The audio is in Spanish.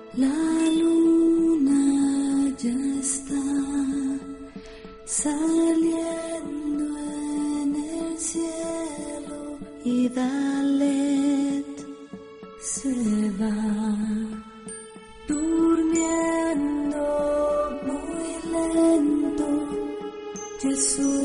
La luna ya está saliendo en el cielo y Dalet se va durmiendo muy lento. Jesús